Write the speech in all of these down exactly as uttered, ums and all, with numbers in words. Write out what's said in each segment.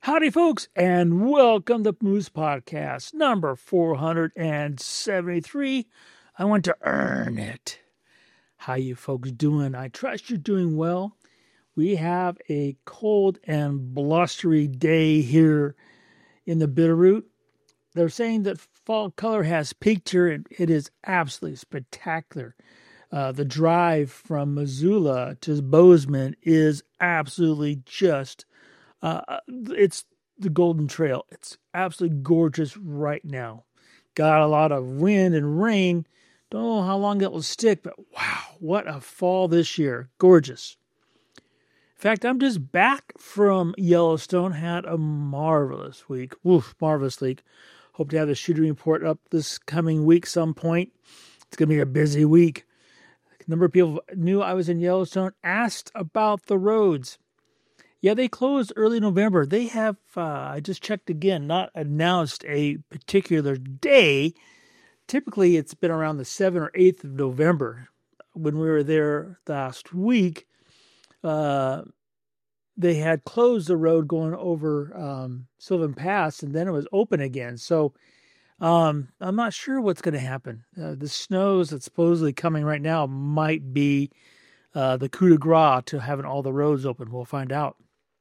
Howdy, folks, and welcome to Moose Podcast number four hundred seventy-three. I want to earn it. How you folks doing? I trust you're doing well. We have a cold and blustery day here in the Bitterroot. They're saying that fall color has peaked here, and it is absolutely spectacular. Uh, the drive from Missoula to Bozeman is absolutely just Uh, it's the Golden Trail. It's absolutely gorgeous right now. Got a lot of wind and rain. Don't know how long it will stick, but wow, what a fall this year. Gorgeous. In fact, I'm just back from Yellowstone. Had a marvelous week. Woof, marvelous week. Hope to have the shooting report up this coming week some point. It's going to be a busy week. A number of people knew I was in Yellowstone, asked about the roads. Yeah, they closed early November. They have, uh, I just checked again, not announced a particular day. Typically, it's been around the seventh or eighth of November. When we were there last week, uh, they had closed the road going over um, Sylvan Pass, and then it was open again. So um, I'm not sure what's going to happen. Uh, the snows that's supposedly coming right now might be uh, the coup de grace to having all the roads open. We'll find out.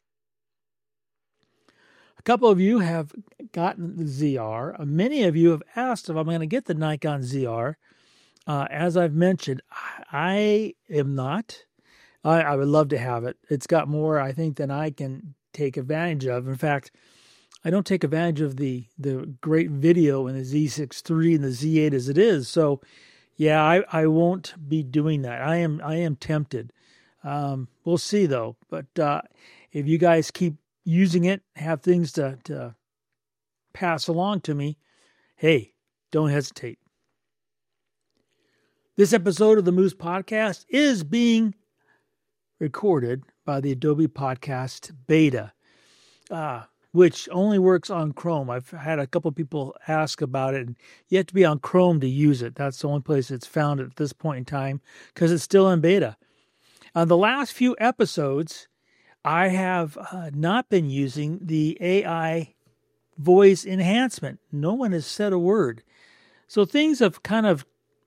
A couple of you have gotten the Z R. Many of you have asked if I'm going to get the Nikon Z R. Uh, as I've mentioned, I am not. I, I would love to have it. It's got more, I think, than I can take advantage of. In fact, I don't take advantage of the, the great video in the Z six three and the Z eight as it is. So, yeah, I, I won't be doing that. I am I am tempted. Um, we'll see, though. But uh, if you guys keep using it, have things to, to pass along to me, hey, don't hesitate. This episode of the Moose Podcast is being recorded by the Adobe Podcast Beta, uh, which only works on Chrome. I've had a couple of people ask about it, and you have to be on Chrome to use it. That's the only place it's found at this point in time because it's still in beta. On the last few episodes, I have uh, not been using the A I voice enhancement. No one has said a word. So things have kind of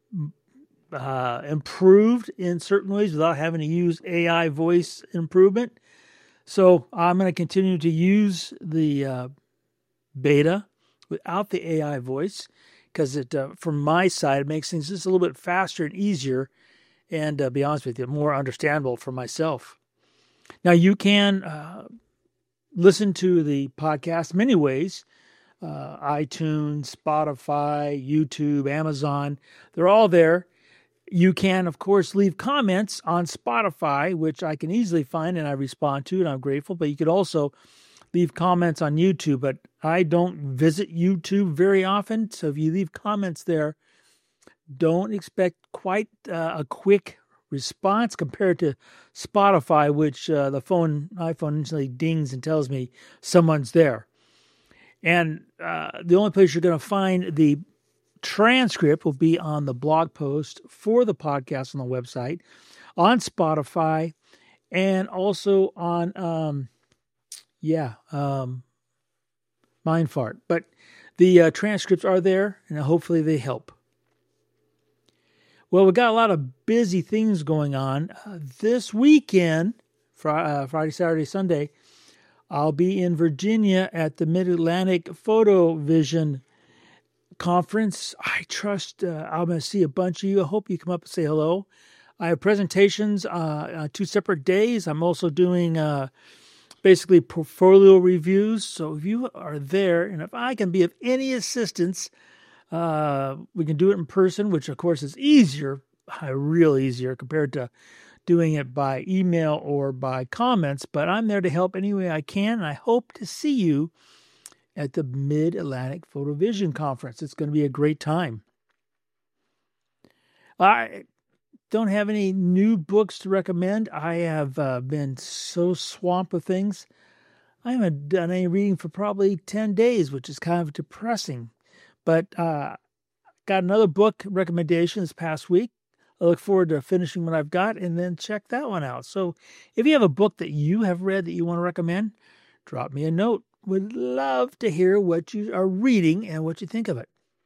uh, improved in certain ways without having to use A I voice improvement. So I'm going to continue to use the uh, beta without the A I voice because it, uh, from my side, it makes things just a little bit faster and easier and, uh, be honest with you, more understandable for myself. Now, you can uh, listen to the podcast many ways. Uh, iTunes, Spotify, YouTube, Amazon. They're all there. You can, of course, leave comments on Spotify, which I can easily find and I respond to, and I'm grateful. But you could also leave comments on YouTube. But I don't visit YouTube very often. So if you leave comments there, don't expect quite uh, a quick response compared to Spotify, which uh, the phone iPhone instantly dings and tells me someone's there. And uh, the only place you're going to find the transcript will be on the blog post for the podcast on the website, on Spotify, and also on, um, yeah, um, Mindfart. But the uh, transcripts are there, and hopefully they help. Well, we got a lot of busy things going on. Uh, this weekend, fr- uh, Friday, Saturday, Sunday, I'll be in Virginia at the Mid-Atlantic Photo Vision Conference. I trust uh, I'm going to see a bunch of you. I hope you come up and say hello. I have presentations uh, on two separate days. I'm also doing uh, basically portfolio reviews. So if you are there, and if I can be of any assistance, Uh, we can do it in person, which of course is easier, real easier compared to doing it by email or by comments, but I'm there to help any way I can. And I hope to see you at the Mid-Atlantic Photo Vision Conference. It's going to be a great time. I don't have any new books to recommend. I have uh, been so swamped with things. I haven't done any reading for probably ten days, which is kind of depressing. But uh, got another book recommendation this past week. I look forward to finishing what I've got and then check that one out. So if you have a book that you have read that you want to recommend, drop me a note. Would love to hear what you are reading and what you think of it.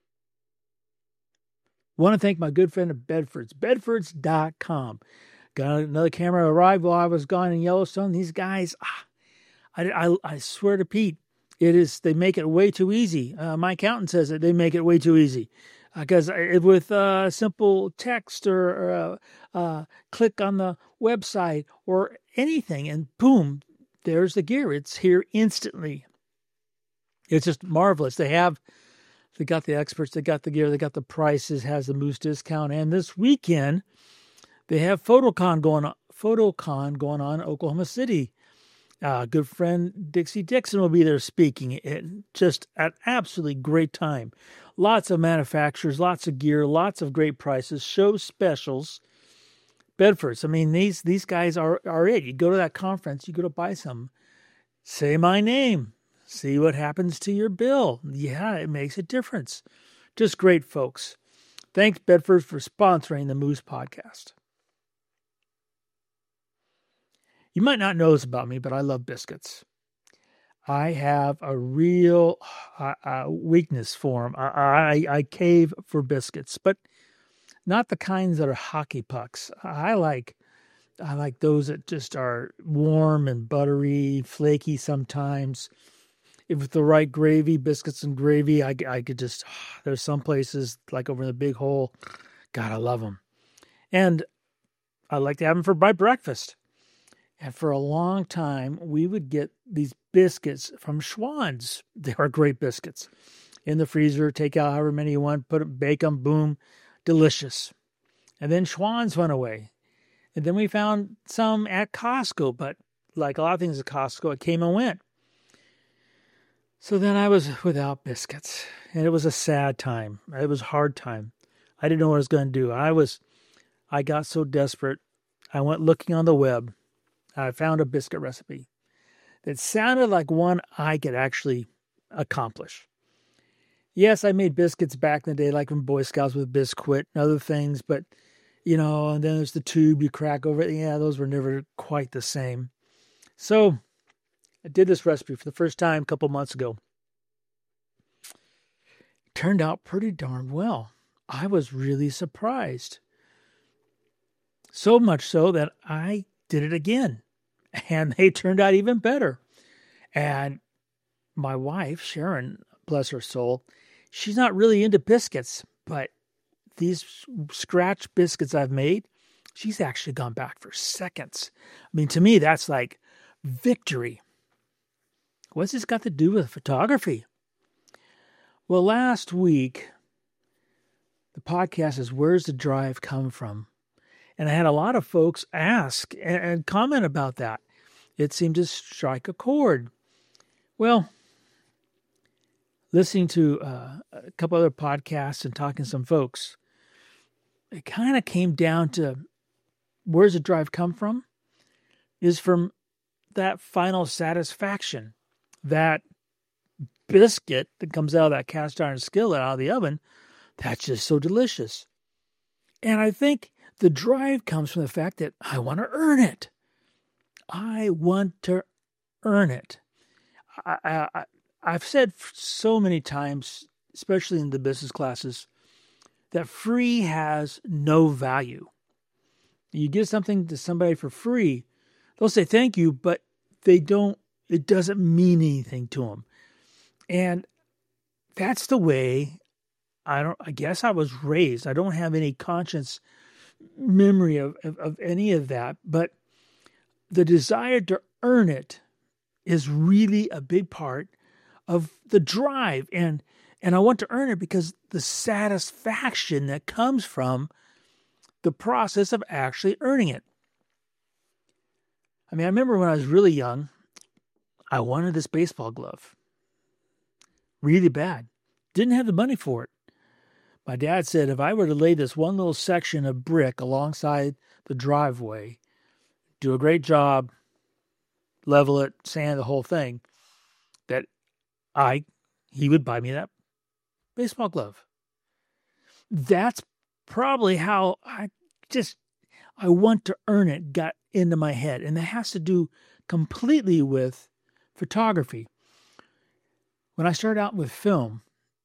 Want to thank my good friend at Bedfords, bedfords dot com. Got another camera arrived while I was gone in Yellowstone. These guys, ah, I, I, I swear to Pete, it is, they make it way too easy. Uh, my accountant says that they make it way too easy. Because uh, with uh, simple text or, or uh, uh, click on the website or anything, and boom, there's the gear. It's here instantly. It's just marvelous. They have, they got the experts, they got the gear, they got the prices, has the Moose discount. And this weekend, they have PhotoCon going on, PhotoCon going on in Oklahoma City. Uh, good friend Dixie Dixon will be there speaking. It, just an absolutely great time. Lots of manufacturers, lots of gear, lots of great prices, show specials. Bedfords, I mean, these these guys are, are it. You go to that conference, you go to buy some. Say my name. See what happens to your bill. Yeah, it makes a difference. Just great folks. Thanks, Bedfords, for sponsoring the Moose Podcast. You might not know this about me, but I love biscuits. I have a real uh, uh, weakness for them. I, I, I cave for biscuits, but not the kinds that are hockey pucks. I like I like those that just are warm and buttery, flaky sometimes. If with the right gravy, biscuits and gravy, I, I could just, there's some places like over in the Big Hole, God, I love them. And I like to have them for my breakfast. And for a long time, we would get these biscuits from Schwann's. They are great biscuits. In the freezer, take out however many you want, put them, bake them, boom, delicious. And then Schwann's went away. And then we found some at Costco, but like a lot of things at Costco, it came and went. So then I was without biscuits, and it was a sad time. It was a hard time. I didn't know what I was going to do. I was, I got so desperate. I went looking on the web. I found a biscuit recipe that sounded like one I could actually accomplish. Yes, I made biscuits back in the day, like from Boy Scouts with Biscuit and other things, but, you know, and then there's the tube you crack over it. Yeah, those were never quite the same. So I did this recipe for the first time a couple months ago. Turned out pretty darn well. I was really surprised. So much so that I did it again. And they turned out even better. And my wife, Sharon, bless her soul, she's not really into biscuits, but these scratch biscuits I've made, she's actually gone back for seconds. I mean, to me, that's like victory. What's this got to do with photography? Well, last week, the podcast is Where's the Drive Come From? And I had a lot of folks ask and, and comment about that. It seemed to strike a chord. Well, listening to uh, a couple other podcasts and talking to some folks, it kind of came down to where's the drive come from? Is from that final satisfaction, that biscuit that comes out of that cast iron skillet out of the oven, that's just so delicious. And I think the drive comes from the fact that I want to earn it. I want to earn it. I, I, I've said so many times, especially in the business classes, that free has no value. You give something to somebody for free, they'll say thank you, but they don't, it doesn't mean anything to them. And that's the way I don't, I guess I was raised. I don't have any conscious memory of, of, of any of that, but the desire to earn it is really a big part of the drive. And, and I want to earn it because the satisfaction that comes from the process of actually earning it. I mean, I remember when I was really young, I wanted this baseball glove really bad. Didn't have the money for it. My dad said if I were to lay this one little section of brick alongside the driveway, do a great job, level it, sand the whole thing, that I, he would buy me that baseball glove. That's probably how I just, I want to earn it got into my head. And that has to do completely with photography. When I started out with film,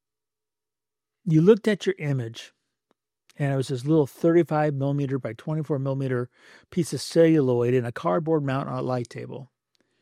you looked at your image, and it was this little thirty-five millimeter by twenty-four millimeter piece of celluloid in a cardboard mount on a light table.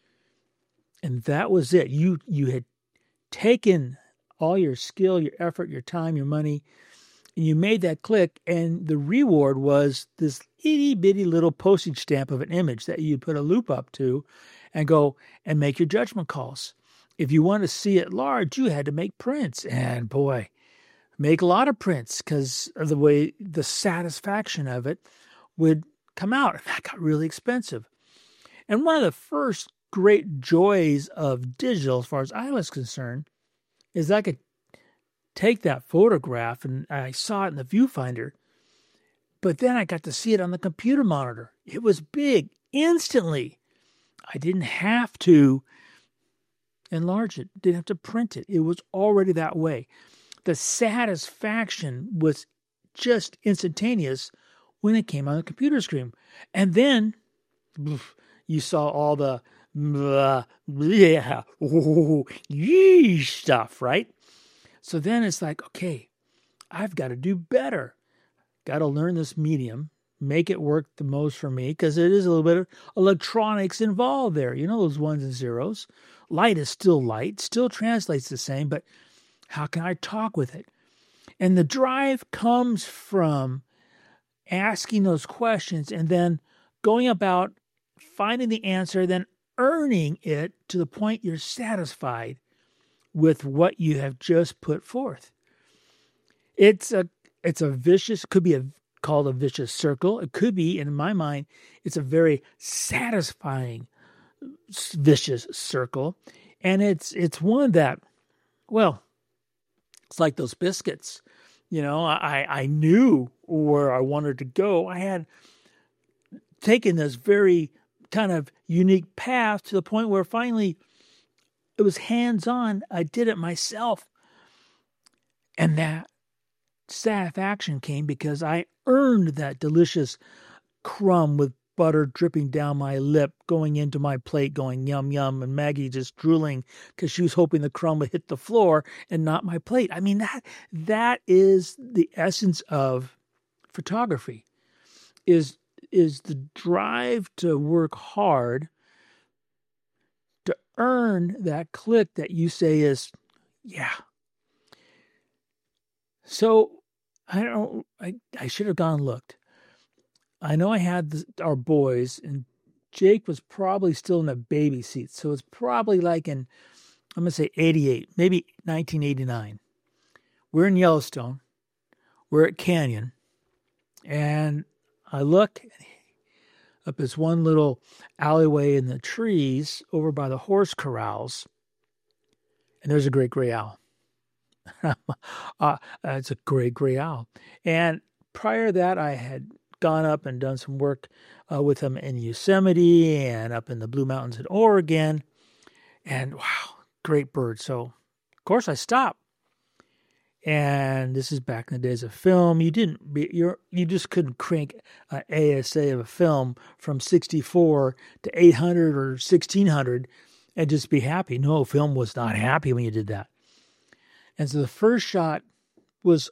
And that was it. You you had taken all your skill, your effort, your time, your money, and you made that click, and the reward was this itty bitty little postage stamp of an image that you'd put a loop up to and go and make your judgment calls. If you want to see it large, you had to make prints. And boy, make a lot of prints because of the way the satisfaction of it would come out. And that got really expensive. And one of the first great joys of digital, as far as I was concerned, is I could take that photograph and I saw it in the viewfinder, but then I got to see it on the computer monitor. It was big instantly. I didn't have to enlarge it, didn't have to print it. It was already that way. The satisfaction was just instantaneous when it came on the computer screen. And then you saw all the blah, blah, oh, yee stuff, right? So then it's like, okay, I've got to do better. Got to learn this medium, make it work the most for me, because it is a little bit of electronics involved there. You know, those ones and zeros. Light is still light, still translates the same, but how can I talk with it? And the drive comes from asking those questions and then going about finding the answer, then earning it to the point you're satisfied with what you have just put forth. It's a it's a vicious, could be a, called a vicious circle. It could be, in my mind, it's a very satisfying vicious circle. And it's it's one that, well, it's like those biscuits. You know, I, I knew where I wanted to go. I had taken this very kind of unique path to the point where finally it was hands-on. I did it myself. And that satisfaction came because I earned that delicious crumb with butter dripping down my lip, going into my plate, going yum, yum, and Maggie just drooling because she was hoping the crumb would hit the floor and not my plate. I mean, that that is the essence of photography, is, is the drive to work hard to earn that click that you say is, yeah. So I don't, I, I should have gone and looked. I know I had the, our boys, and Jake was probably still in the baby seat. So it's probably like in, I'm going to say eighty-eight, maybe nineteen eighty-nine. We're in Yellowstone. We're at Canyon. And I look up this one little alleyway in the trees over by the horse corrals, and there's a great gray owl. uh, it's a great gray owl. And prior to that, I had gone up and done some work uh, with them in Yosemite and up in the Blue Mountains in Oregon. And wow, great bird. So, of course, I stopped. And this is back in the days of film. You didn't be, you're, you just couldn't crank an A S A of a film from sixty-four to eight hundred or sixteen hundred and just be happy. No, film was not happy when you did that. And so the first shot was,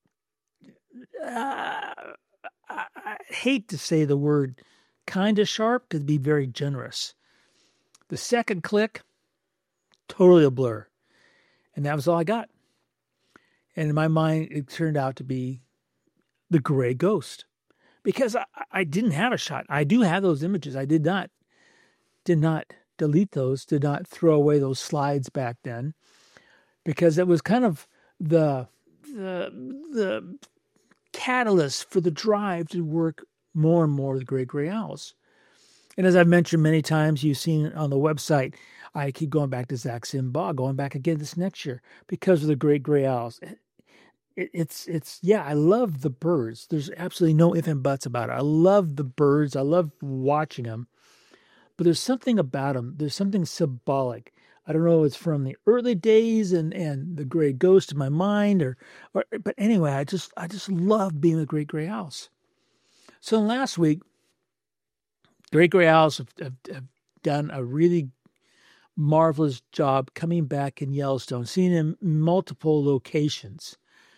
uh, I, I hate to say the word kind of sharp, because it'd be very generous. The second click, totally a blur. And that was all I got. And in my mind, it turned out to be the gray ghost, because I, I didn't have a shot. I do have those images. I did not, did not delete those, did not throw away those slides back then, because it was kind of the the the catalyst for the drive to work more and more with great gray owls. And as I've mentioned many times, you've seen on the website, I keep going back to Zach Simbaugh, going back again this next year because of the great gray owls. It, it's, it's, yeah, I love the birds. There's absolutely no ifs and buts about it. I love the birds. I love watching them. But there's something about them. There's something symbolic. I don't know if it's from the early days and, and the gray ghost in my mind, or, or but anyway, I just I just love being with great gray owls. So last week, great gray owls have, have, have done a really marvelous job coming back in Yellowstone, seeing him in multiple locations.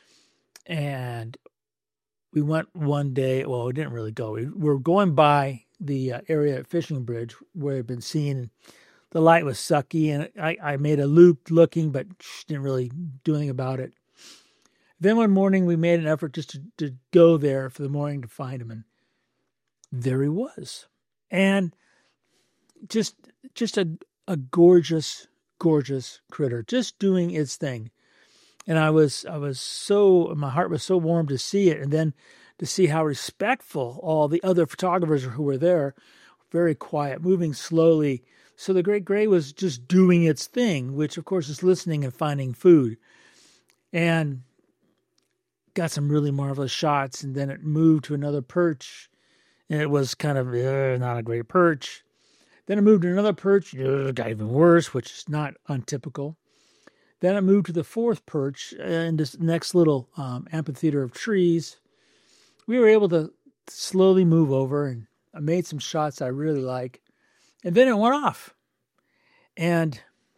And we went one day, well, we didn't really go. We were going by the uh, area at Fishing Bridge where I'd been seeing. The light was sucky, and I, I made a loop looking, but didn't really do anything about it. Then one morning, we made an effort just to, to go there for the morning to find him, and there he was. And just just a, a gorgeous, gorgeous critter, just doing its thing. And I was I was so, my heart was so warm to see it, and then to see how respectful all the other photographers who were there, very quiet, moving slowly. So the great gray was just doing its thing, which of course is listening and finding food. And got some really marvelous shots, and then it moved to another perch, and it was kind of uh, not a great perch. Then it moved to another perch, uh, got even worse, which is not untypical. Then it moved to the fourth perch uh, in this next little um, amphitheater of trees. We were able to slowly move over, and I made some shots I really like. And then it went off. And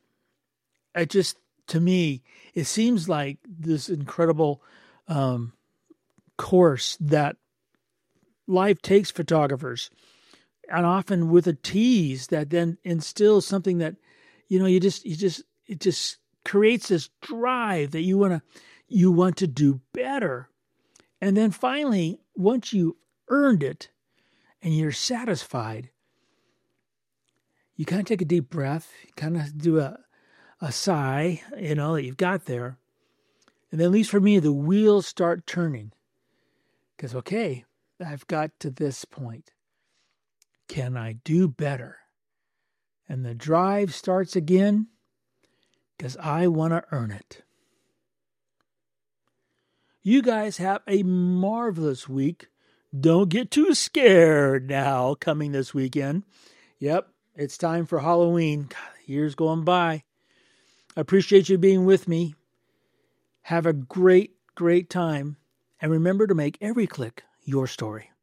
it just, to me, it seems like this incredible um, course that life takes photographers, and often with a tease that then instills something that, you know, you just, you just, it just creates this drive that you want to, you want to do better. And then finally, once you earned it and you're satisfied, you kind of take a deep breath, you kind of do a, a sigh, you know, that you've got there. And then at least for me, the wheels start turning. Because, okay, I've got to this point. Can I do better? And the drive starts again because I want to earn it. You guys have a marvelous week. Don't get too scared now coming this weekend. Yep, it's time for Halloween. God, the year's going by. I appreciate you being with me. Have a great, great time. And remember to make every click your story.